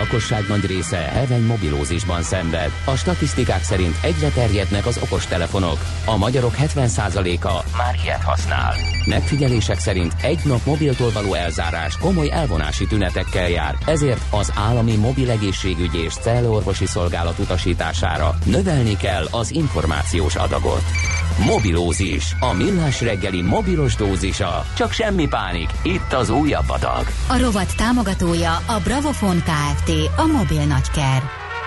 lakosság nagy része heveny mobilózisban szenved. A statisztikák szerint egyre terjednek az okostelefonok. A magyarok 70%-a már ilyet használ. Megfigyelések szerint egy nap mobiltól való elzárás komoly elvonási tünetekkel jár, ezért az állami mobil egészségügyi és cellorvosi szolgálat utasítására növelni kell az információs adagot. Mobilózis, a millás reggeli mobilos dózisa. Csak semmi pánik, itt az újabb adag. A rovat támogatója a Bravofon Kft. A mobil nagyker.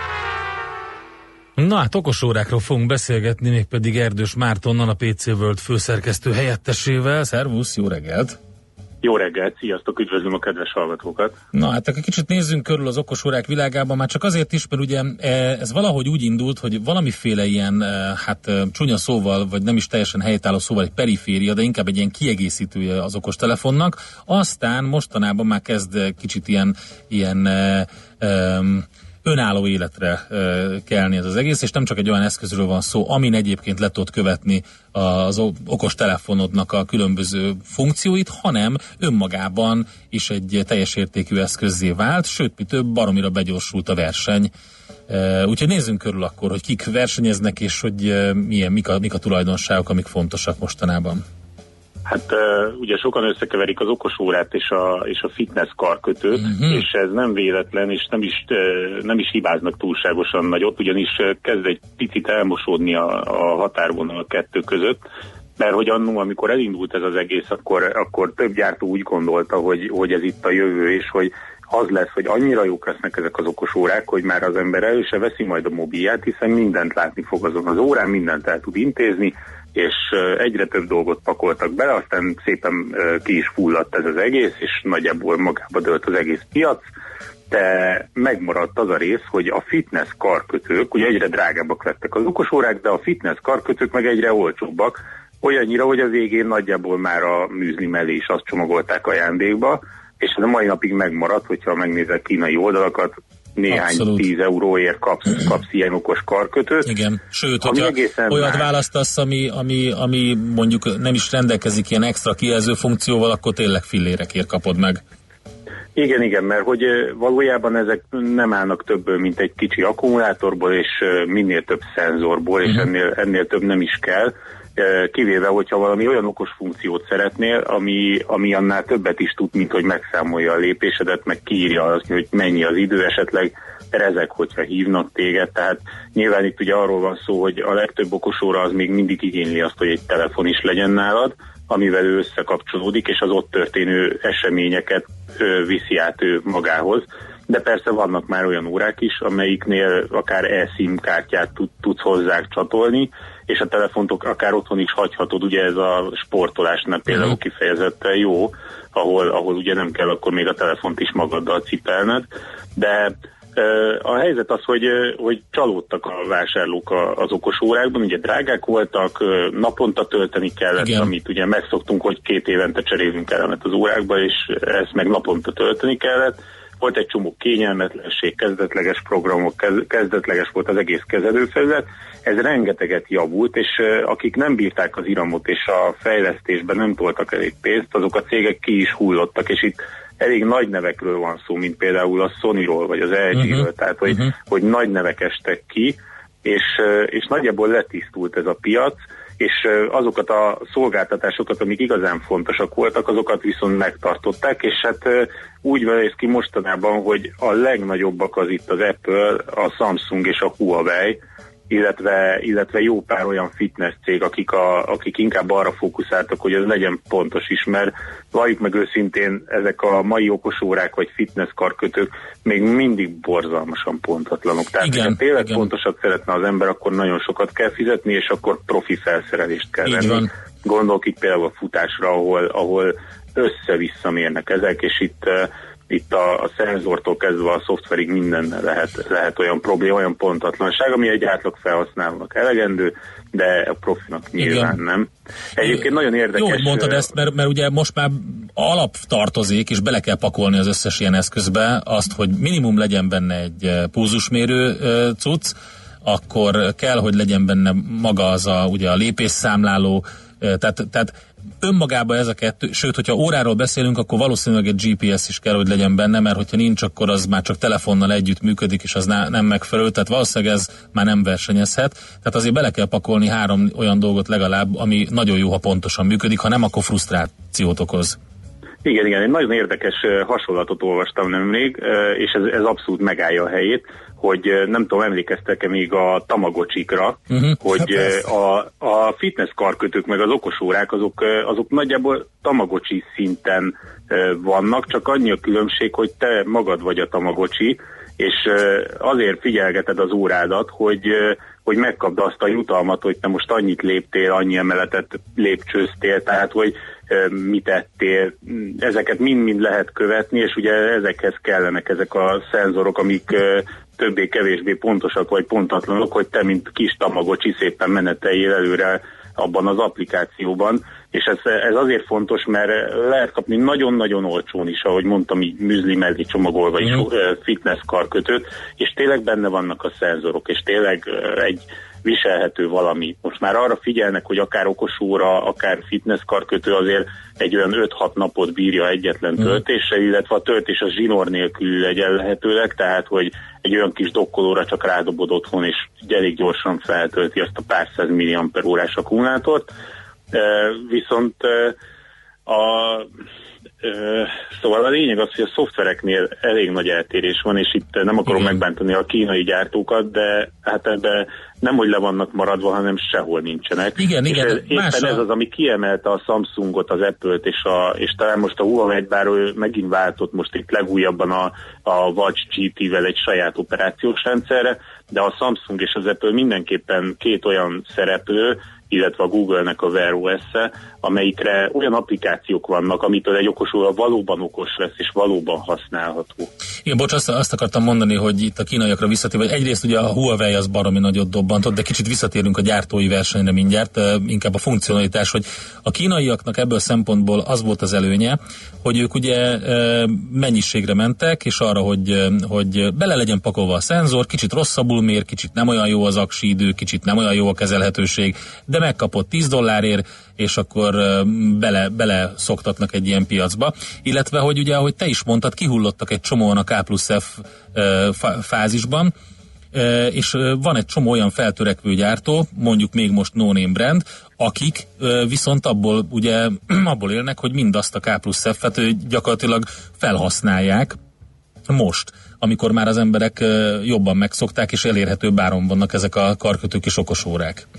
Na hát okosórákról fogunk beszélgetni, mégpedig Erdős Mártonnal, a PC World főszerkesztő helyettesével. Szervusz, jó reggelt! Jó reggelt, sziasztok, üdvözlöm a kedves hallgatókat! Na hát akkor kicsit nézzünk körül az okosórák világában, már csak azért is, mert ugye ez valahogy úgy indult, hogy valamiféle ilyen, csúnya szóval, vagy nem is teljesen helytálló szóval egy periféria, de inkább egy ilyen kiegészítője az okostelefonnak, aztán mostanában már kezd kicsit ilyen önálló életre kelni ez az egész, és nem csak egy olyan eszközről van szó, amin egyébként le tudod követni az okostelefonodnak a különböző funkcióit, hanem önmagában is egy teljes értékű eszközzé vált, sőt, mi több, baromira begyorsult a verseny. Úgyhogy nézzünk körül akkor, hogy kik versenyeznek, és hogy mik a tulajdonságok, amik fontosak mostanában. Hát ugye sokan összekeverik az okosórát és a fitness karkötőt, és ez nem véletlen, és nem is hibáznak túlságosan nagyot, ugyanis kezd egy picit elmosódni a határvonal a kettő között, mert hogy annó, amikor elindult ez az egész, akkor több gyártó úgy gondolta, hogy ez itt a jövő, és hogy az lesz, hogy annyira jók lesznek ezek az okosórák, hogy már az ember elő se veszi majd a mobilját, hiszen mindent látni fog azon az órán, mindent el tud intézni, és egyre több dolgot pakoltak bele, aztán szépen ki is fulladt ez az egész, és nagyjából magába dőlt az egész piac, de megmaradt az a rész, hogy a fitness karkötők, ugye egyre drágábbak lettek az okosórák, de a fitness karkötők meg egyre olcsóbbak, olyannyira, hogy a végén nagyjából már a műzli mellé is azt csomagolták ajándékba, és ez a mai napig megmaradt, hogyha megnézek kínai oldalakat, néhány Abszolút. 10 euróért kapsz ilyen okos karkötőt. Igen, sőt, hogyha olyat választasz, ami mondjuk nem is rendelkezik ilyen extra kijelző funkcióval, akkor tényleg fillérekért kapod meg. Igen, mert hogy valójában ezek nem állnak többből, mint egy kicsi akkumulátorból, és minél több szenzorból, és ennél több nem is kell. Kivéve, hogyha valami olyan okos funkciót szeretnél, ami annál többet is tud, mint hogy megszámolja a lépésedet, meg kiírja azt, hogy mennyi az idő, esetleg rezeg, hogyha hívnak téged. Tehát nyilván itt ugye arról van szó, hogy a legtöbb okosóra az még mindig igényli azt, hogy egy telefon is legyen nálad, amivel ő összekapcsolódik, és az ott történő eseményeket viszi át ő magához. De persze vannak már olyan órák is, amelyiknél akár eSIM kártyát tudsz hozzá csatolni, és a telefont akár otthon is hagyhatod, ugye ez a sportolásnál például kifejezetten jó, ahol ugye nem kell akkor még a telefont is magaddal cipelned, de a helyzet az, hogy csalódtak a vásárlók az okos órákban, ugye drágák voltak, naponta tölteni kellett, igen. Amit ugye megszoktunk, hogy 2 évente cserélünk elemet az órákba, és ezt meg naponta tölteni kellett. Volt egy csomó kényelmetlenség, kezdetleges programok, kezdetleges volt az egész kezelőfelület, ez rengeteget javult, és akik nem bírták az iramot és a fejlesztésben nem toltak elég pénzt, azok a cégek ki is hullottak, és itt elég nagy nevekről van szó, mint például a Sonyról, vagy az LG-ről, tehát hogy nagy nevek estek ki, és nagyjából letisztult ez a piac, és azokat a szolgáltatásokat, amik igazán fontosak voltak, azokat viszont megtartották, és hát úgy néz ki mostanában, hogy a legnagyobbak az itt az Apple, a Samsung és a Huawei, illetve jó pár olyan fitness cég, akik inkább arra fókuszáltak, hogy ez legyen pontos is, mert valljuk meg őszintén, ezek a mai okosórák vagy fitness karkötők még mindig borzalmasan pontatlanok. Tehát ha tényleg pontosat szeretne az ember, akkor nagyon sokat kell fizetni, és akkor profi felszerelést kell venni. Gondolok itt például a futásra, ahol össze-vissza mérnek ezek, és itt a szenzortól kezdve a szoftverig minden lehet olyan probléma, olyan pontatlanság, ami egy átlag felhasználónak elegendő, de a profinak nyilván nem. Egyébként nagyon érdekes. Jó, hogy mondtad ezt, mert ugye most már alap tartozik, és bele kell pakolni az összes ilyen eszközbe azt, hogy minimum legyen benne egy pulzusmérő cucc, akkor kell, hogy legyen benne maga az ugye a lépésszámláló, tehát önmagában ez a kettő, sőt, hogyha óráról beszélünk, akkor valószínűleg egy GPS is kell, hogy legyen benne, mert hogyha nincs, akkor az már csak telefonnal együtt működik, és az nem megfelelő, tehát valószínűleg ez már nem versenyezhet. Tehát azért bele kell pakolni 3 olyan dolgot legalább, ami nagyon jó, ha pontosan működik, ha nem, akkor frusztrációt okoz. Igen, egy nagyon érdekes hasonlatot olvastam nemrég, és ez abszolút megállja a helyét, hogy nem tudom, emlékeztek-e még a Tamagocsikra, hogy a fitness karkötők meg az okosórák azok nagyjából Tamagocsi szinten vannak, csak annyi a különbség, hogy te magad vagy a Tamagocsi, és azért figyelgeted az órádat, hogy megkapd azt a jutalmat, hogy te most annyit léptél, annyi emeletet lépcsőztél, tehát hogy mit ettél, ezeket mind-mind lehet követni, és ugye ezekhez kellenek ezek a szenzorok, amik többé-kevésbé pontosak vagy pontatlanok, hogy te, mint kis Tamagocsi szépen meneteljél előre abban az applikációban, és ez azért fontos, mert lehet kapni nagyon-nagyon olcsón is, ahogy mondtam, így műzli mellé csomagolva is fitness karkötőt, és tényleg benne vannak a szenzorok, és tényleg egy viselhető valami. Most már arra figyelnek, hogy akár okosóra, akár fitness karkötő azért egy olyan 5-6 napot bírja egyetlen töltéssel, illetve a töltés az zsinór nélkül legyen lehetőleg, tehát hogy egy olyan kis dokkolóra csak rádobod otthon, és elég gyorsan feltölti azt a pár 100 mAh akkumulátort. Viszont szóval a lényeg az, hogy a szoftvereknél elég nagy eltérés van, és itt nem akarom megbántani a kínai gyártókat, de hát ebben nem, hogy le vannak maradva, hanem sehol nincsenek. Igen. Éppen ez az, ami kiemelte a Samsungot, az Apple-t, és talán most a Huawei, bár megint váltott most itt legújabban a Watch GT-vel egy saját operációs rendszerre, de a Samsung és az Apple mindenképpen 2 olyan szereplő, illetve a Google-nek a Wear OS-e, amelyikre olyan applikációk vannak, amitől egy okosóra valóban okos lesz, és valóban használható. Igen, bocs, azt akartam mondani, hogy itt a kínaiakra visszatérve, egyrészt ugye a Huawei az baromi nagyot dobbantott, de kicsit visszatérünk a gyártói versenyre mindjárt, inkább a funkcionalitás, hogy a kínaiaknak ebből szempontból az volt az előnye, hogy ők ugye mennyiségre mentek, és arra, hogy bele legyen pakolva a szenzor, kicsit rosszabbul mér, kicsit nem olyan jó az aksi idő, kicsit nem olyan jó a kezelhetőség, de megkapott $10, és akkor bele szoktatnak egy ilyen piacba. Illetve, hogy ugye, ahogy te is mondtad, kihullottak egy csomóan a K+F fázisban, és van egy csomó olyan feltörekvő gyártó, mondjuk még most no-name brand, akik viszont abból élnek, hogy mindazt a K+F-et gyakorlatilag felhasználják most, amikor már az emberek jobban megszokták, és elérhető áron vannak ezek a karkötők és okosórák.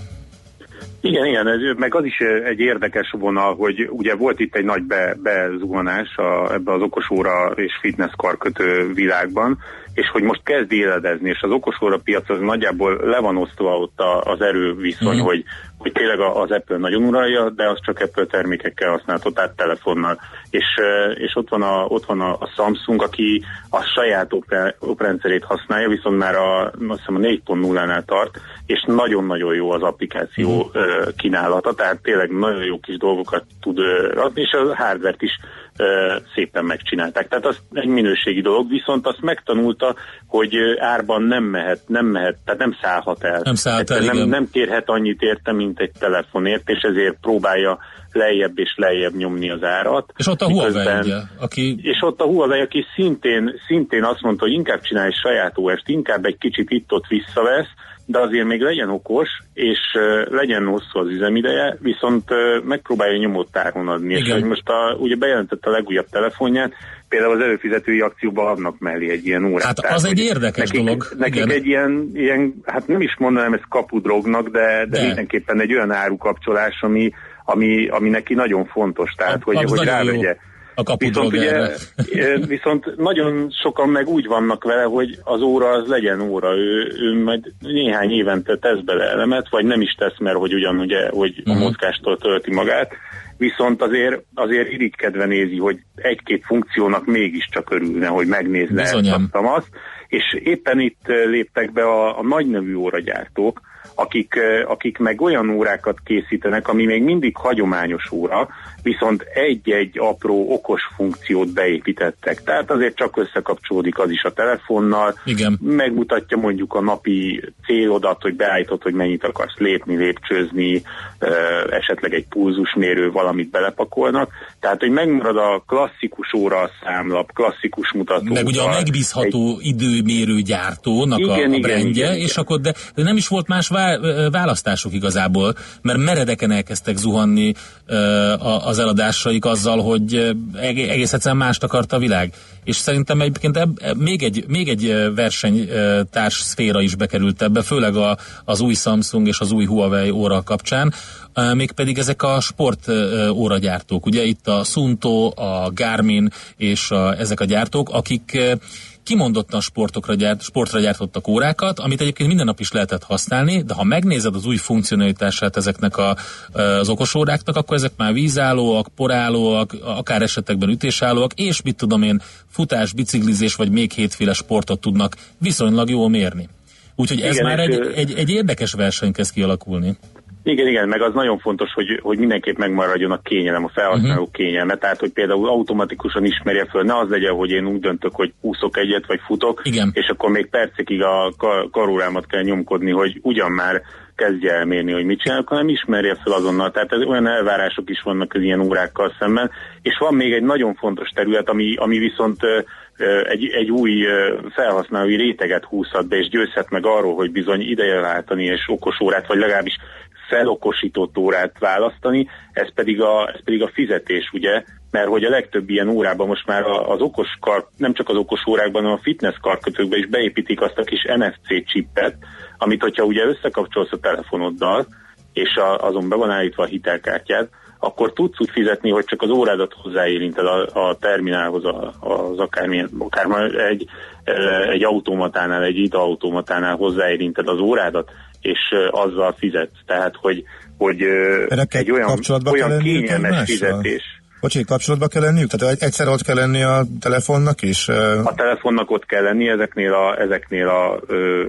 Igen, ez, meg az is egy érdekes vonal, hogy ugye volt itt egy nagy bezuhanás ebbe az okosóra és fitness karkötő világban, és hogy most kezd éledezni, és az okosóra piac az nagyjából le van osztva ott az erőviszony, hogy tényleg az Apple nagyon uralja, de az csak Apple termékekkel használható, tehát telefonnal. És ott van a Samsung, aki a saját oprendszerét használja, viszont már azt hiszem a 4.0-nál tart, és nagyon-nagyon jó az applikáció kínálata, tehát tényleg nagyon jó kis dolgokat tud adni, és a hardware-t is szépen megcsinálták. Tehát az egy minőségi dolog, viszont azt megtanulta, hogy árban nem mehet, tehát nem szállhat el. Nem térhet annyit érte, mint egy telefonért, és ezért próbálja lejjebb és lejjebb nyomni az árat. És ott a Huawei, ugye, És ott a Huawei, aki szintén azt mondta, hogy inkább csinálj saját OS-t, inkább egy kicsit itt-ott visszavesz, de azért még legyen okos, és legyen hosszú az üzemideje, viszont megpróbálja nyomott áron adni. Igen. És hogy most ugye bejelentette a legújabb telefonját, például az előfizetői akcióban adnak mellé egy ilyen órát. Hát tehát, az egy érdekes dolog. Nekik egy ilyen, hát nem is mondanám ezt kapudrognak, de mindenképpen egy olyan árukapcsolás, ami neki nagyon fontos, tehát hogy rávegye. Viszont nagyon sokan meg úgy vannak vele, hogy az óra az legyen óra, ő majd néhány évente tesz bele elemet, vagy nem is tesz, mert hogy hogy a mozgástól tölti magát, viszont azért irigykedve nézi, hogy egy-két funkciónak mégiscsak örülne, hogy megnézne ezt, azt, és éppen itt léptek be a nagy nevű óragyártók, akik meg olyan órákat készítenek, ami még mindig hagyományos óra, viszont egy-egy apró okos funkciót beépítettek. Tehát azért csak összekapcsolódik az is a telefonnal, igen. Megmutatja mondjuk a napi célodat, hogy beállítod, hogy mennyit akarsz lépni, lépcsőzni, esetleg egy pulzusmérő, valamit belepakolnak. Tehát, hogy megmarad a klasszikus óra számlap, klasszikus mutató. Meg ugye a megbízható időmérő gyártónak a brandje, és akkor de nem is volt más választásuk igazából, mert meredeken elkezdtek zuhanni az eladásaik azzal, hogy egész egyszerűen mást akart a világ. És szerintem egyébként még egy versenytárs szféra is bekerült ebbe, főleg az új Samsung és az új Huawei óra kapcsán, mégpedig ezek a sport óragyártók. Ugye itt a Suunto, a Garmin és ezek a gyártók, akik kimondottan sportra gyártottak órákat, amit egyébként minden nap is lehetett használni, de ha megnézed az új funkcionalitását ezeknek az okos óráknak, akkor ezek már vízállóak, porállóak, akár esetekben ütésállóak, és mit tudom én, futás, biciklizés, vagy még hétféle sportot tudnak viszonylag jól mérni. Úgyhogy ez már egy érdekes verseny kezd kialakulni. Igen, meg az nagyon fontos, hogy mindenképp megmaradjon a kényelem, a felhasználó kényelme, tehát hogy például automatikusan ismerje föl, ne az legyen, hogy én úgy döntök, hogy úszok egyet, vagy futok, igen. És akkor még percekig a karórámat kell nyomkodni, hogy ugyan már kezdje elmérni, hogy mit csinálok, hanem ismerje fel azonnal. Tehát olyan elvárások is vannak az ilyen órákkal szemben, és van még egy nagyon fontos terület, ami viszont egy új felhasználói réteget húzhat be, és győzhet meg arról, hogy bizony ideje váltani, és okos órát, vagy legalábbis felokosított órát választani, ez pedig a fizetés, ugye, mert hogy a legtöbb ilyen órában most már az okos nem csak az okos órákban, hanem a fitness karkötőkben is beépítik azt a kis NFC csippet, amit hogyha ugye összekapcsolsz a telefonoddal, és azon be van állítva a hitelkártyád, akkor tudsz úgy fizetni, hogy csak az órádat hozzáérinted a terminálhoz, az akár egy automatánál, egy italautomatánál hozzáérinted az órádat, és azzal fizetsz. Tehát, hogy egy olyan kényelmes fizetés. Bocsi, kapcsolatba kell lenniük? Tehát egyszer ott kell lenni a telefonnak is? A telefonnak ott kell lenni ezeknél a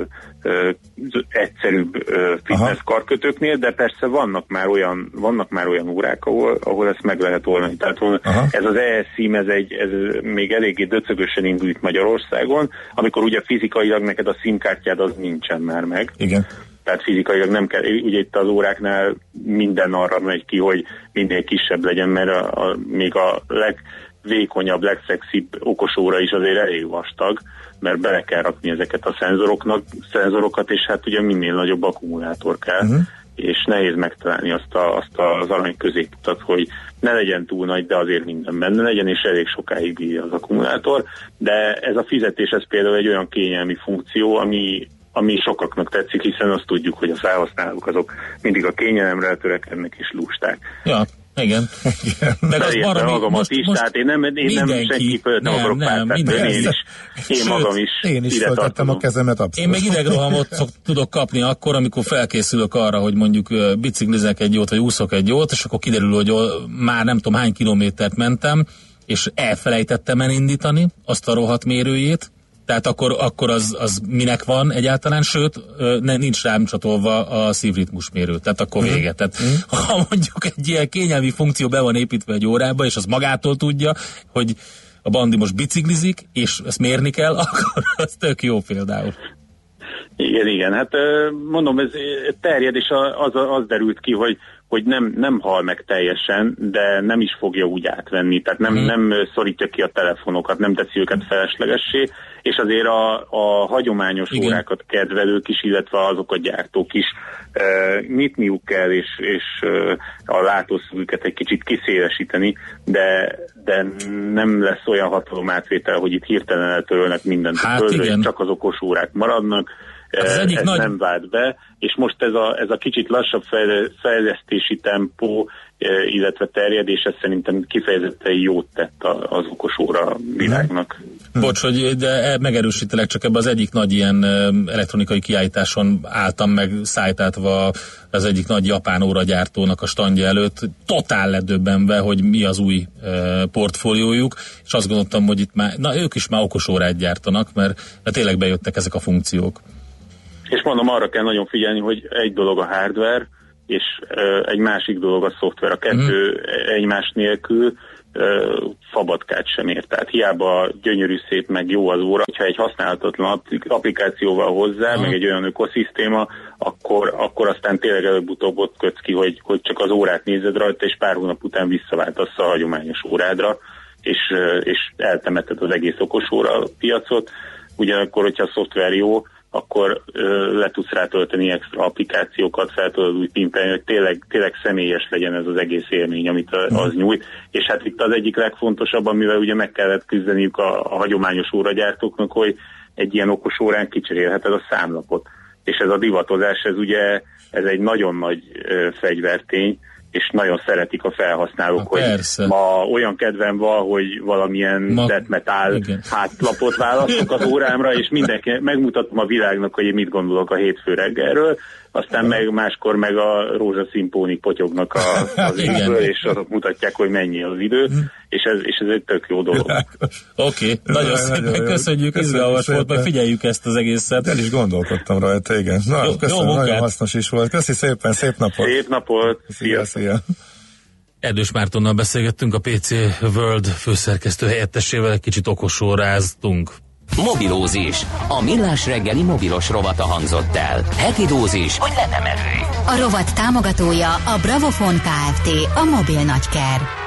egyszerűbb fitness karkötőknél, de persze vannak már olyan órák, ahol ezt meg lehet oldani. Tehát ez az eSIM, ez még eléggé döcögösen indult Magyarországon, amikor ugye fizikailag neked a SIM-kártyád az nincsen már meg. Igen. Tehát fizikailag nem kell, ugye itt az óráknál minden arra megy ki, hogy minél kisebb legyen, mert még a legvékonyabb, legszexibb okos óra is azért elég vastag, mert bele kell rakni ezeket a szenzorokat, és hát ugye minél nagyobb akkumulátor kell, és nehéz megtalálni azt az arany középutat, hogy ne legyen túl nagy, de azért minden benne legyen, és elég sokáig bírja az akkumulátor, de ez a fizetés, ez például egy olyan kényelmi funkció, ami sokaknak tetszik, hiszen azt tudjuk, hogy a felhasználók azok mindig a kényelemre törekednek és lusták. Ja, igen. Meg az magamat is, tehát én nem senki fölött nem akarok pártát, én magam is. Én is föltettem a kezemet abszolút. Én meg idegrohamot tudok kapni akkor, amikor felkészülök arra, hogy mondjuk biciklizek egy jót, vagy úszok egy jót, és akkor kiderül, hogy már nem tudom hány kilométert mentem, és elfelejtettem elindítani azt a rohadt mérőjét, tehát akkor az minek van egyáltalán, sőt, nincs rám csatolva a szívritmusmérő, tehát akkor vége. Tehát ha mondjuk egy ilyen kényelmi funkció be van építve egy órába, és az magától tudja, hogy a Bandi most biciklizik, és ezt mérni kell, akkor az tök jó például. Igen, hát mondom, ez terjed, és az derült ki, hogy nem hal meg teljesen, de nem is fogja úgy átvenni, tehát nem szorítja ki a telefonokat, nem teszi őket feleslegessé, és azért a hagyományos órákat kedvelők is, illetve azok a gyártók is nyitniuk kell, és a látószögüket egy kicsit kiszélesíteni, de nem lesz olyan hatalomátvétel, hogy itt hirtelen eltörölnek mindent, csak az okos órák maradnak. Ez nem vált be, és most ez a kicsit lassabb fejlesztési tempó, illetve terjedése szerintem kifejezetten jót tett az okos óra világnak. Bocs, de megerősítelek, csak ebbe az egyik nagy ilyen elektronikai kiállításon álltam meg szájtátva az egyik nagy japán óragyártónak a standja előtt, totál ledöbbenve, hogy mi az új portfóliójuk, és azt gondoltam, hogy itt már, ők is már okos órát gyártanak, mert tényleg bejöttek ezek a funkciók. És mondom, arra kell nagyon figyelni, hogy egy dolog a hardware, és egy másik dolog a szoftver. A kettő egymás nélkül fabatkát sem ér. Tehát hiába gyönyörű, szép, meg jó az óra, hogyha egy használhatatlan applikációval hozzá, meg egy olyan ökoszisztéma, akkor aztán tényleg előbb-utóbb ott kötsz ki, hogy csak az órát nézed rajta, és pár hónap után visszaváltasz a hagyományos órádra, és eltemeted az egész okosóra piacot. Ugyanakkor, hogyha a szoftver jó, akkor le tudsz rátölteni extra applikációkat, fel tudod úgy pimpelni, hogy tényleg személyes legyen ez az egész élmény, amit az nyújt. És hát itt az egyik legfontosabb, amivel ugye meg kellett küzdeniük a hagyományos óragyártóknak, hogy egy ilyen okos órán kicserélheted a számlapot. És ez a divatozás, ez egy nagyon nagy fegyvertény, és nagyon szeretik a felhasználók, hogy ma olyan kedvem van, hogy valamilyen death metal hátlapot választok az órámra, és mindenki megmutatom a világnak, hogy én mit gondolok a hétfő reggelről, aztán máskor meg a rózsaszínpónik potyognak az időből, és azok mutatják, hogy mennyi az idő, és ez egy tök jó dolog. Oké, nagyon szépen köszönjük, izgalmas volt, meg figyeljük ezt az egészet. El is gondolkodtam rajta, igen. Na, köszönöm, nagyon hasznos is volt. Köszi szépen, szép napot! Szép napot! Szia! Erdős Mártonnal beszélgettünk, a PC World főszerkesztő helyettesével, egy kicsit okosóráztunk. Mobilózis. A Millás reggeli mobilos rovata hangzott el. Heti dózis, hogy lenne merő. A rovat támogatója a Bravofon Kft. A mobil nagyker.